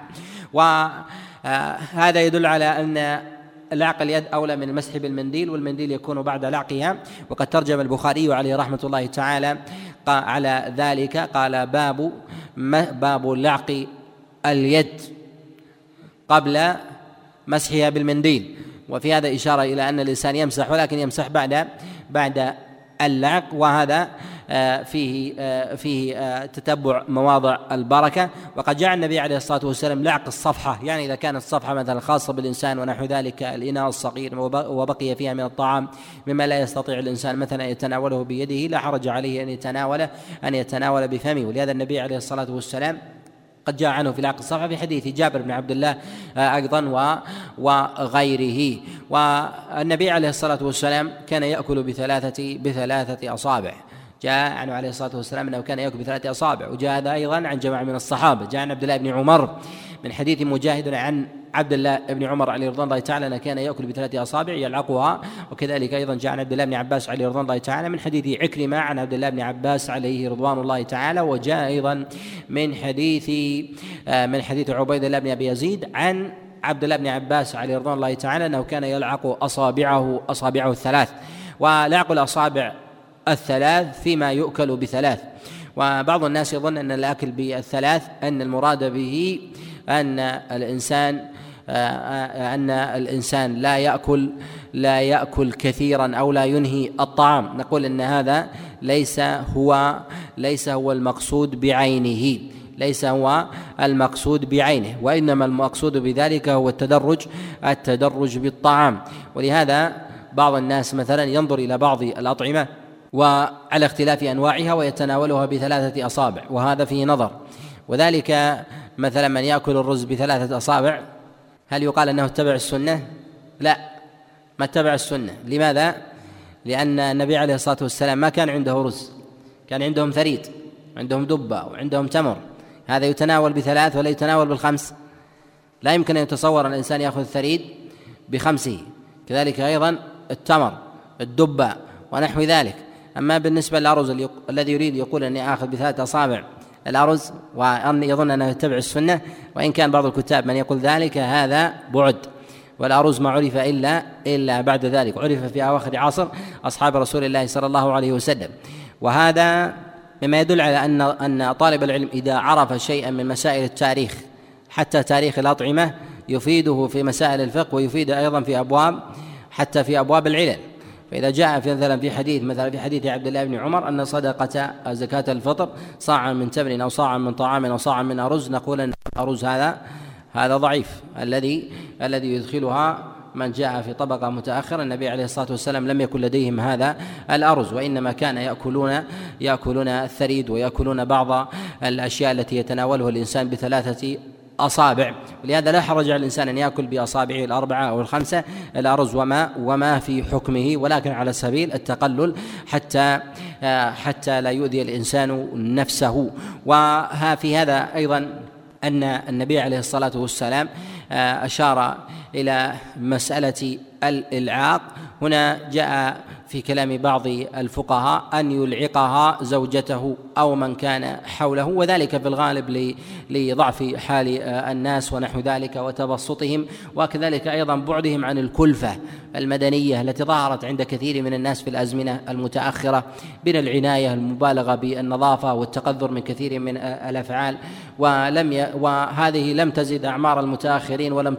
وهذا يدل على أن لعق اليد أولى من المسح بالمنديل، والمنديل يكون بعد لعقها. وقد ترجم البخاري عليه رحمة الله تعالى على ذلك قال باب لعق اليد قبل مسحها بالمنديل. وفي هذا إشارة إلى أن الإنسان يمسح، ولكن يمسح بعد اللعق. وهذا فيه تتبع مواضع البركة. وقد جاء النبي عليه الصلاة والسلام لعق الصفحة، يعني إذا كانت الصفحة مثلا خاصة بالإنسان ونحو ذلك الإناء الصغير وبقي فيها من الطعام مما لا يستطيع الإنسان مثلا أن يتناوله بيده، لا حرج عليه أن يتناول بفمه. ولهذا النبي عليه الصلاة والسلام قد جاء عنه في لعق الصفحة في حديث جابر بن عبد الله أيضا وغيره. والنبي عليه الصلاة والسلام كان يأكل بثلاثة أصابع، جاء عنه عليه الصلاة والسلام أنه كان يأكل بثلاثة أصابع. وجاء هذا أيضا عن جماعة من الصحابة، جاء عن عبد الله بن عمر من حديث مجاهد عن عبد الله بن عمر عليه رضوان الله تعالى كان يأكل بثلاثة أصابع يلعقها. وكذلك أيضا جاء عن عبد الله بن عباس عليه رضوان الله تعالى من حديث عكرمة عن عبد الله بن عباس عليه رضوان الله تعالى. وجاء أيضا من حديث عبيد الله بن أبي يزيد عن عبد الله بن عباس عليه رضوان الله تعالى أنه كان يلعق أصابعه الثلاث. ولعق الأصابع الثلاث فيما يؤكل بثلاث. وبعض الناس يظن أن الأكل بالثلاث أن المراد به أن الإنسان لا يأكل كثيرا أو لا ينهي الطعام. نقول أن هذا ليس هو المقصود بعينه، وإنما المقصود بذلك هو التدرج بالطعام. ولهذا بعض الناس مثلا ينظر إلى بعض الأطعمة وعلى اختلاف أنواعها ويتناولها بثلاثة أصابع، وهذا فيه نظر. وذلك مثلا من يأكل الرز بثلاثة أصابع، هل يقال أنه اتبع السنة؟ لا، ما اتبع السنة. لماذا؟ لأن النبي عليه الصلاة والسلام ما كان عنده رز، كان عندهم ثريد، عندهم دبة وعندهم تمر، هذا يتناول بثلاث ولا يتناول بالخمس. لا يمكن أن يتصور أن الإنسان يأخذ الثريد بخمسه، كذلك أيضا التمر الدبة ونحو ذلك. أما بالنسبة للأرز الذي يريد يقول أني آخذ بثلاثة أصابع الأرز وأن يظن أنه يتبع السنة، وإن كان بعض الكتاب من يقول ذلك هذا بعد. والأرز ما عرف إلا بعد ذلك، عرف في أواخر عصر أصحاب رسول الله صلى الله عليه وسلم. وهذا مما يدل على أن طالب العلم إذا عرف شيئا من مسائل التاريخ حتى تاريخ الأطعمة يفيده في مسائل الفقه، ويفيد أيضا حتى في أبواب العلل. فإذا جاء في حديث عبد الله بن عمر أن صدقة زكاة الفطر صاعا من تمر أو صاعا من طعام أو صاعا من أرز، نقول أن الأرز هذا ضعيف، الذي يدخلها من جاء في طبقة متأخرة. النبي عليه الصلاة والسلام لم يكن لديهم هذا الأرز، وإنما كان يأكلون الثريد ويأكلون بعض الأشياء التي يتناولها الإنسان بثلاثة أصابع. ولهذا لا حرج على الإنسان أن يأكل بأصابعه الأربعة أو الخمسة الأرز وما في حكمه، ولكن على سبيل التقلل حتى لا يؤذي الإنسان نفسه. وفي هذا أيضا أن النبي عليه الصلاة والسلام أشار إلى مسألة الإلعاق. هنا جاء في كلام بعض الفقهاء أن يلعقها زوجته أو من كان حوله، وذلك في الغالب لضعف حال الناس ونحو ذلك وتبسطهم، وكذلك أيضا بعدهم عن الكلفة المدنية التي ظهرت عند كثير من الناس في الأزمنة المتأخرة من العناية المبالغة بالنظافة والتقذر من كثير من الأفعال، وهذه لم تزد أعمار المتأخرين ولم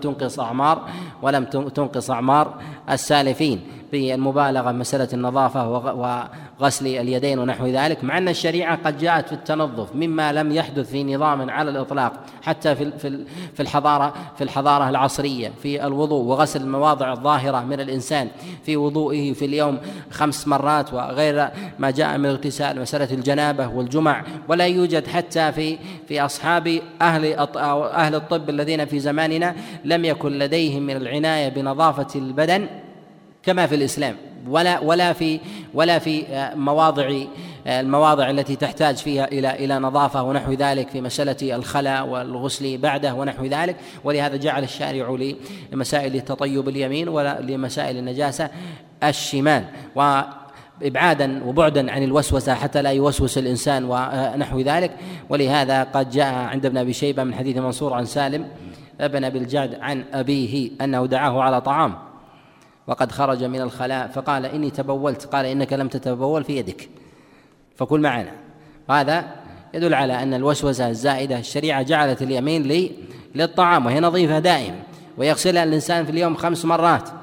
تنقص أعمار السالفين بالمبالغة مسألة النظافة وغسل اليدين ونحو ذلك، مع أن الشريعة قد جاءت في التنظف مما لم يحدث في نظام على الإطلاق حتى في الحضارة العصرية، في الوضوء وغسل المواضع الظاهرة من الإنسان في وضوئه في اليوم 5 مرات وغير ما جاء من اغتسال، مسألة الجنابة والجمع. ولا يوجد حتى في أصحاب أهل الطب الذين في زماننا لم يكن لديهم من العناية بنظافة البدن كما في الإسلام، ولا في المواضع التي تحتاج فيها إلى نظافة ونحو ذلك في مسألة الخلاء والغسل بعده ونحو ذلك. ولهذا جعل الشارع لمسائل التطيب اليمين ولمسائل النجاسة الشمال، وإبعادا وبعدا عن الوسوسة حتى لا يوسوس الإنسان ونحو ذلك. ولهذا قد جاء عند ابن أبي شيبة من حديث منصور عن سالم ابن أبي الجعد عن أبيه أنه دعاه على طعام وقد خرج من الخلاء فقال إني تبولت، قال إنك لم تتبول في يدك فكل معنا. وهذا يدل على أن الوسوسة الزائدة الشريعة جعلت اليمين للطعام وهي نظيفة دائم، ويغسلها الإنسان في اليوم 5 مرات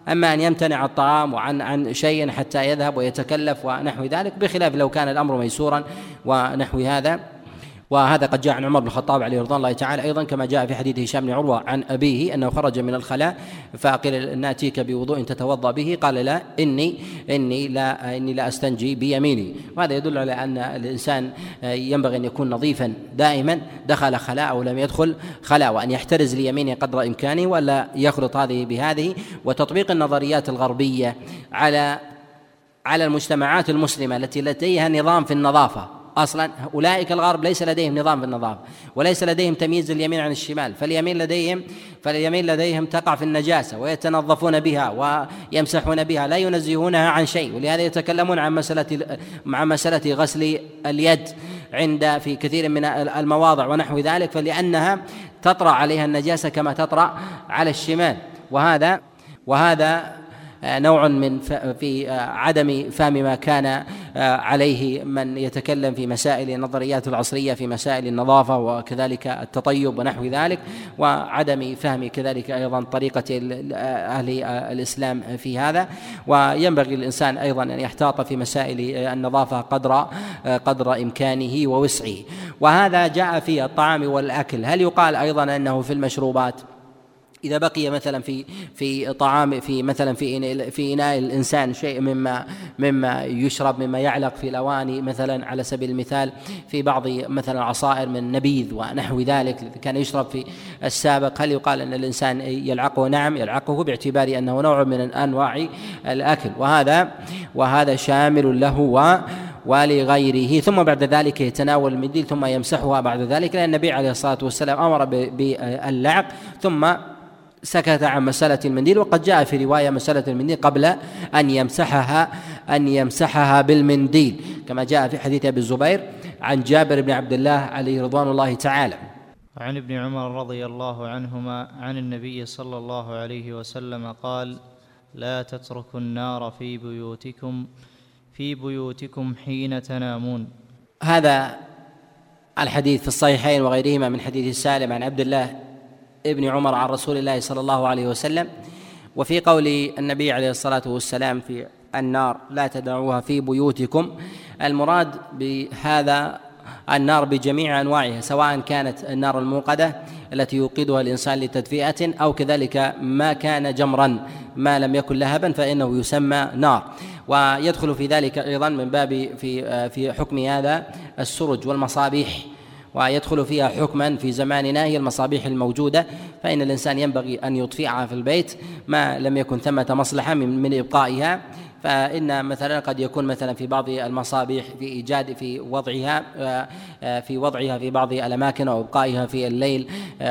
أما أن يمتنع الطعام عن شيء حتى يذهب ويتكلف ونحو ذلك، بخلاف لو كان الأمر ميسورا ونحو هذا. وهذا قد جاء عن عمر بن الخطاب عليه رضوان الله تعالى أيضا، كما جاء في حديث هشام بن عروة عن أبيه أنه خرج من الخلاء فقيل نأتيك بوضوء تتوضأ به، قال لا إني لا أستنجي بيميني. وهذا يدل على أن الإنسان ينبغي أن يكون نظيفا دائما، دخل خلاء أو لم يدخل خلاء، وأن يحترز ليمينه قدر إمكانه ولا يخلط هذه بهذه. وتطبيق النظريات الغربية على المجتمعات المسلمة التي لديها نظام في النظافة، أصلا أولئك الغرب ليس لديهم نظام في النظافة وليس لديهم تمييز اليمين عن الشمال، فاليمين لديهم تقع في النجاسة ويتنظفون بها ويمسحون بها، لا ينزهونها عن شيء. ولهذا يتكلمون عن مسألة غسل اليد في كثير من المواضع ونحو ذلك، فلأنها تطرأ عليها النجاسة كما تطرأ على الشمال. وهذا نوع من في عدم فهم ما كان عليه من يتكلم في مسائل النظريات العصرية في مسائل النظافة وكذلك التطيب ونحو ذلك، وعدم فهم كذلك أيضا طريقة أهل الإسلام في هذا. وينبغي الإنسان أيضا أن يحتاط في مسائل النظافة قدر إمكانه ووسعه. وهذا جاء في الطعام والأكل. هل يقال أيضا أنه في المشروبات إذا بقي مثلا في طعام في إناء الإنسان شيء مما يشرب مما يعلق في الأواني مثلا على سبيل المثال في بعض مثلا عصائر من نبيذ ونحو ذلك كان يشرب في السابق، هل يقال أن الإنسان يلعقه؟ نعم يلعقه، باعتبار أنه نوع من أنواع الأكل، وهذا شامل له ولغيره. ثم بعد ذلك يتناول المنديل ثم يمسحها بعد ذلك، لأن النبي عليه الصلاة والسلام أمر باللعق ثم سكت عن مسألة المنديل. وقد جاء في رواية مسألة المنديل قبل أن يمسحها بالمنديل، كما جاء في حديث أبي الزبير عن جابر بن عبد الله عليه رضوان الله تعالى. عن ابن عمر رضي الله عنهما عن النبي صلى الله عليه وسلم قال: لا تتركوا النار في بيوتكم حين تنامون. هذا الحديث في الصحيحين وغيرهما من حديث سالم عن عبد الله ابن عمر عن رسول الله صلى الله عليه وسلم. وفي قول النبي عليه الصلاة والسلام في النار لا تدعوها في بيوتكم، المراد بهذا النار بجميع أنواعها، سواء كانت النار الموقدة التي يوقدها الإنسان لتدفئة أو كذلك ما كان جمرا ما لم يكن لهبا فإنه يسمى نار. ويدخل في ذلك أيضا من باب في حكم هذا السرج والمصابيح، ويدخل فيها حكما في زماننا هي المصابيح الموجودة، فإن الإنسان ينبغي أن يطفئها في البيت ما لم يكن ثمة مصلحة من إبقائها. فإن مثلا قد يكون مثلا في بعض المصابيح في وضعها في بعض الأماكن أو إبقائها في الليل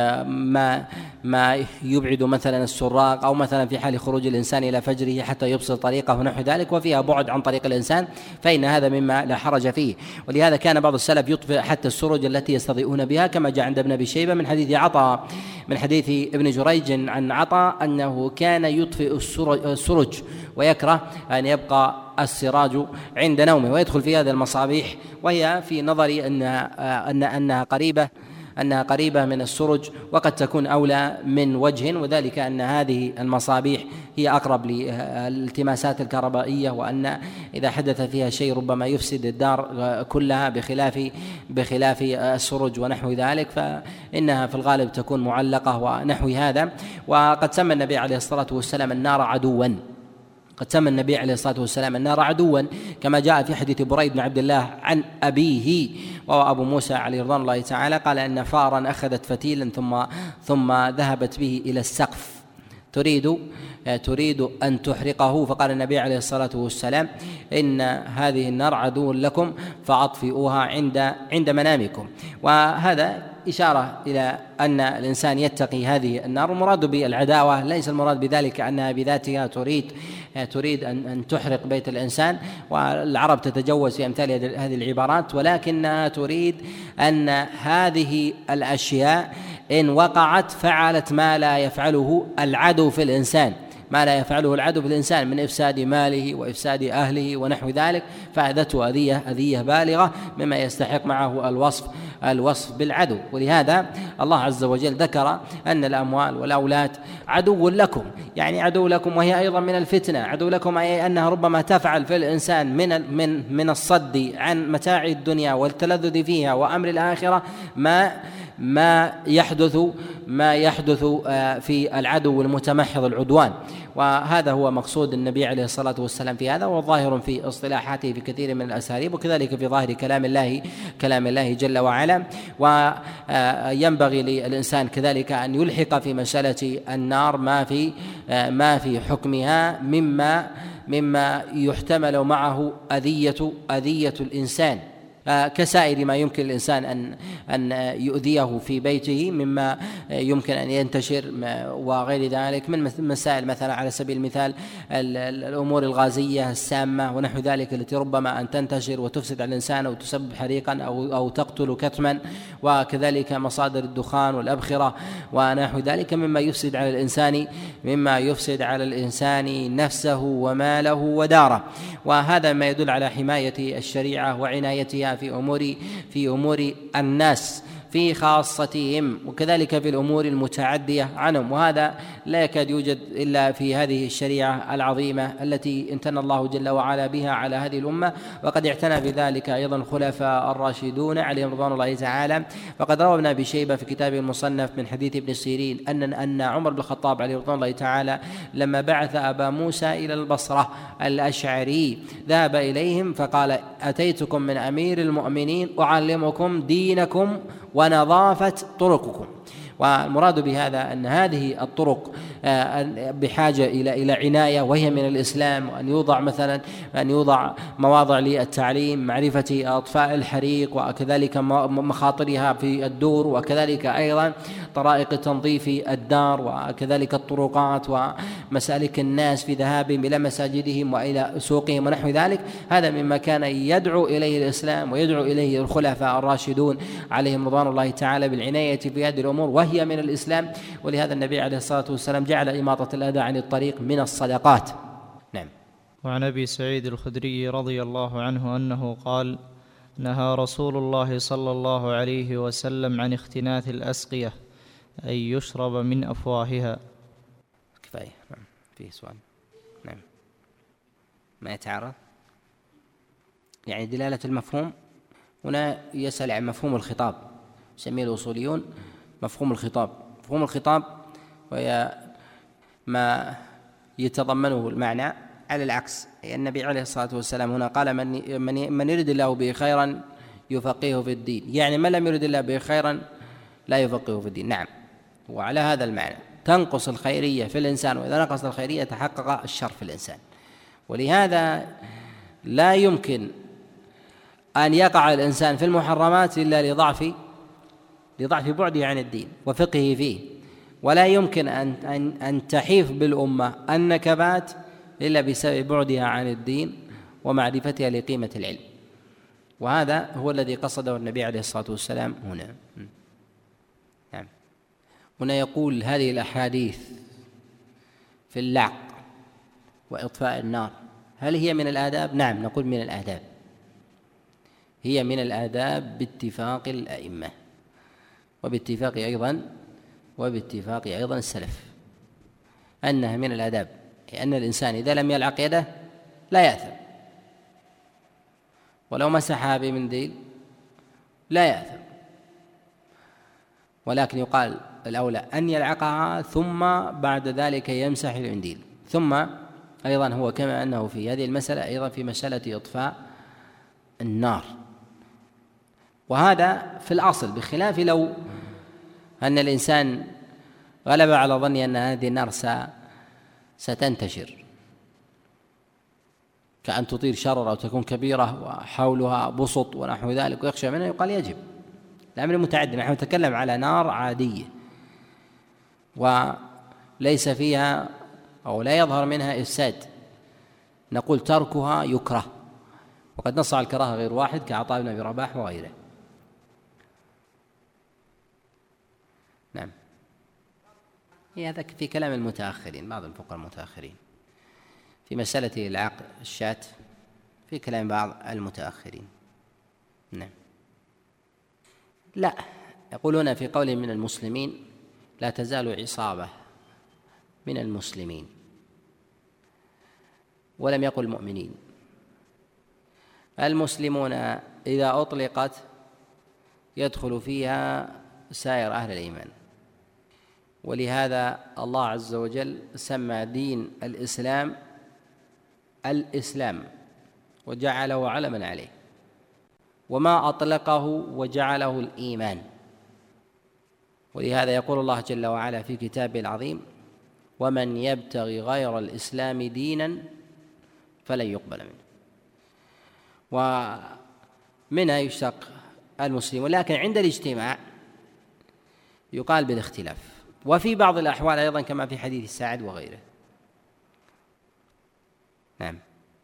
ما يبعد مثلا السراق، أو مثلا في حال خروج الإنسان إلى فجره حتى يبصر طريقه ونحو ذلك، وفيها بعد عن طريق الإنسان، فإن هذا مما لا حرج فيه. ولهذا كان بعض السلف يطفئ حتى السرج التي يستضيئون بها، كما جاء عند ابن أبي شيبة من حديث ابن جريج عن عطاء أنه كان يطفئ السرج ويكره أن يبقى السراج عند نومه، ويدخل في هذه المصابيح، وهي في نظري أنها قريبة من السرج، وقد تكون أولى من وجه، وذلك أن هذه المصابيح هي أقرب للالتماسات الكهربائية، وأن إذا حدث فيها شيء ربما يفسد الدار كلها بخلاف السرج ونحو ذلك، فإنها في الغالب تكون معلقة ونحو هذا. وقد سمى النبي عليه الصلاة والسلام النار عدوا، كما جاء في حديث بريد بن عبد الله عن أبيه وهو أبو موسى عليه رضوان الله تعالى قال أن فارا أخذت فتيلا ثم ذهبت به إلى السقف تريد أن تحرقه، فقال النبي عليه الصلاة والسلام إن هذه النار عدو لكم فأطفئوها عند منامكم. وهذا إشارة إلى أن الإنسان يتقي هذه النار. المراد بالعداوة ليس المراد بذلك أنها بذاتها تريد أن تحرق بيت الإنسان، والعرب تتجوز في أمثال هذه العبارات، ولكنها تريد أن هذه الأشياء إن وقعت فعلت ما لا يفعله العدو في الإنسان، من إفساد ماله وإفساد أهله ونحو ذلك، فأذته أذية بالغة مما يستحق معه الوصف بالعدو. ولهذا الله عز وجل ذكر أن الأموال والأولاد عدو لكم، يعني عدو لكم، وهي أيضا من الفتنة، عدو لكم أي أنها ربما تفعل في الإنسان من الصد عن متاع الدنيا والتلذذ فيها وأمر الآخرة ما يحدث في العدو المتمحض العدوان. وهذا هو مقصود النبي عليه الصلاة والسلام في هذا، وظاهر في اصطلاحاته في كثير من الأساليب، وكذلك في ظاهر كلام الله جل وعلا. وينبغي للإنسان كذلك أن يلحق في مسألة النار ما في حكمها مما يحتمل معه أذية الإنسان، كسائر ما يمكن الإنسان أن يؤذيه في بيته مما يمكن أن ينتشر وغير ذلك من مسائل، مثلا على سبيل المثال الأمور الغازية السامة ونحو ذلك التي ربما أن تنتشر وتفسد على الإنسان أو تسبب حريقا أو تقتل كتما، وكذلك مصادر الدخان والأبخرة ونحو ذلك مما يفسد على الإنسان نفسه وماله وداره. وهذا ما يدل على حماية الشريعة وعنايتها في أمور الناس في خاصتهم، وكذلك في الأمور المتعدية عنهم. وهذا لا يكاد يوجد إلا في هذه الشريعة العظيمة التي امتن الله جل وعلا بها على هذه الأمة، وقد اعتنى بذلك أيضا الخلفاء الراشدون عليهم رضوان الله تعالى. فقد روى ابن أبي شيبة في كتابه المصنف من حديث ابن سيرين أن عمر بن الخطاب عليه رضوان الله تعالى لما بعث أبا موسى إلى البصرة الأشعري ذهب إليهم فقال: أتيتكم من أمير المؤمنين أعلمكم دينكم ونظافة طرقكم. والمراد بهذا أن هذه الطرق بحاجة إلى عناية، وهي من الإسلام، وأن يوضع مثلا مواضع للتعليم، معرفة أطفاء الحريق وكذلك مخاطرها في الدور، وكذلك أيضا طرائق تنظيف الدار، وكذلك الطرقات ومسالك الناس في ذهابهم إلى مساجدهم وإلى سوقهم ونحو ذلك. هذا مما كان يدعو إليه الإسلام ويدعو إليه الخلفاء الراشدون عليهم رضوان الله تعالى بالعناية في هذه الأمور، وهي من الإسلام. ولهذا النبي عليه الصلاة والسلام جعل إماطة الأذى عن الطريق من الصدقات. نعم. وعن أبي سعيد الخدري رضي الله عنه أنه قال: نهى رسول الله صلى الله عليه وسلم عن اختناث الأسقية، أي يشرب من أفواهها. كفاية. نعم. فيه سؤال. نعم. ما يتعارض، يعني دلالة المفهوم هنا يسأل عن مفهوم الخطاب، يسميه الأصوليون مفهوم الخطاب. مفهوم الخطاب وهي ما يتضمنه المعنى على العكس. النبي عليه الصلاة والسلام هنا قال: من يرد الله به خيرا يفقهه في الدين، يعني من لم يرد الله به خيرا لا يفقهه في الدين. نعم. وعلى هذا المعنى تنقص الخيرية في الإنسان، وإذا نقص الخيرية تحقق الشر في الإنسان. ولهذا لا يمكن أن يقع الإنسان في المحرمات إلا لضعف بعده عن الدين وفقهه فيه، ولا يمكن أن تحيف بالأمة النكبات إلا بسبب بعدها عن الدين ومعرفتها لقيمة العلم. وهذا هو الذي قصده النبي عليه الصلاة والسلام هنا. نعم. هنا يقول: هذه الأحاديث في اللعق وإطفاء النار هل هي من الآداب؟ نعم، نقول من الآداب، هي من الآداب باتفاق الأئمة وباتفاق أيضا السلف أنها من الآداب، لأن الإنسان إذا لم يلعق يده لا يأثم، ولو مسحها بمنديل لا يأثم، ولكن يقال الأولى أن يلعقها ثم بعد ذلك يمسح المنديل. ثم أيضا هو كما أنه في هذه المسألة أيضا في مسألة إطفاء النار، وهذا في الأصل، بخلاف لو أن الإنسان غلب على ظني أن هذه النار ستنتشر، كأن تطير شرر أو تكون كبيرة وحولها بسط ونحو ذلك ويخشى منها، يقال يجب. الأمر متعدد، نحن نتكلم على نار عادية وليس فيها أو لا يظهر منها إفساد، نقول تركها يكره، وقد نص على الكراهة غير واحد كعطاء بن أبي رباح وغيره. نعم. هذا في كلام المتأخرين، بعض الفقهاء المتأخرين في مسألة العاق الشاة، في كلام بعض المتأخرين. نعم. لا، يقولون في قول من المسلمين لا تزال عصابة من المسلمين، ولم يقل مؤمنين. المسلمون إذا أطلقت يدخل فيها سائر أهل الإيمان، ولهذا الله عز وجل سمى دين الإسلام وجعله علما عليه، وما أطلقه وجعله الإيمان. ولهذا يقول الله جل وعلا في كتابه العظيم: ومن يبتغي غير الإسلام دينا فلن يقبل منه. ومنها يشتق المسلم، ولكن عند الاجتماع يقال بالاختلاف، وفي بعض الأحوال أيضا كما في حديث سعد وغيره. نعم،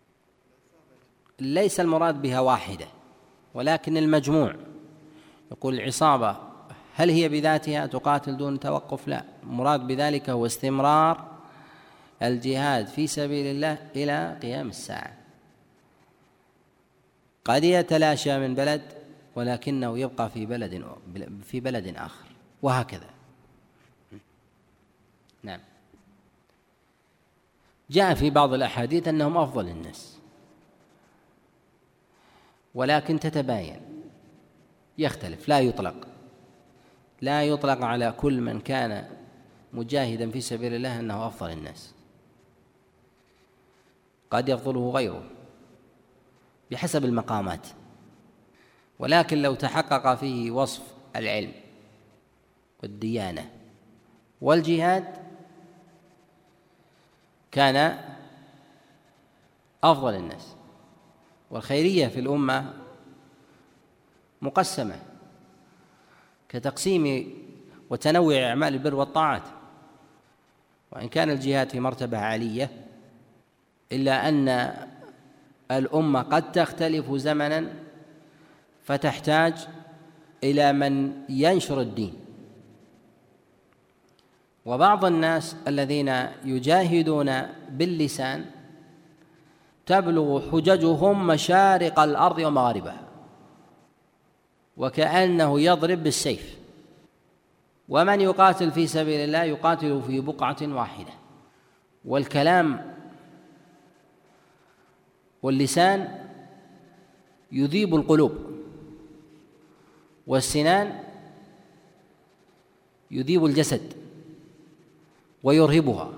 ليس المراد بها واحدة، ولكن المجموع. يقول العصابة هل هي بذاتها تقاتل دون توقف؟ لا، المراد بذلك هو استمرار الجهاد في سبيل الله إلى قيام الساعة. قد يتلاشى من بلد ولكنه يبقى في بلد آخر، وهكذا. نعم. جاء في بعض الأحاديث أنهم أفضل الناس، ولكن تتباين، يختلف، لا يطلق على كل من كان مجاهدا في سبيل الله أنه أفضل الناس، قد يفضله غيره بحسب المقامات. ولكن لو تحقق فيه وصف العلم والديانة والجهاد كان أفضل الناس. والخيرية في الأمة مقسمة كتقسيم وتنوع أعمال البر والطاعات، وإن كان الجهاد في مرتبة عالية إلا أن الأمة قد تختلف زمنا فتحتاج إلى من ينشر الدين. وبعض الناس الذين يجاهدون باللسان تبلغ حججهم مشارق الأرض ومغاربها، وكأنه يضرب بالسيف. ومن يقاتل في سبيل الله يقاتل في بقعة واحدة. والكلام واللسان يذيب القلوب، والسنان يذيب الجسد ويرهبها،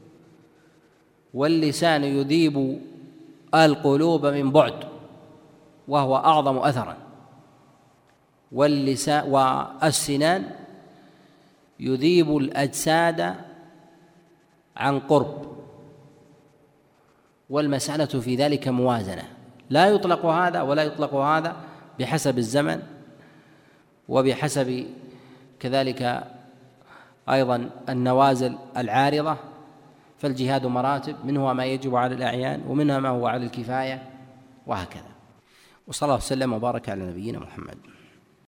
واللسان يذيب القلوب من بعد وهو أعظم أثرا، والسنان يذيب الأجساد عن قرب. والمسألة في ذلك موازنة، لا يطلق هذا ولا يطلق هذا بحسب الزمن، وبحسب كذلك أيضا النوازل العارضة. فالجهاد مراتب، منها ما يجب على الأعيان ومنها ما هو على الكفاية، وهكذا. وصلى الله وسلم وبارك على نبينا محمد.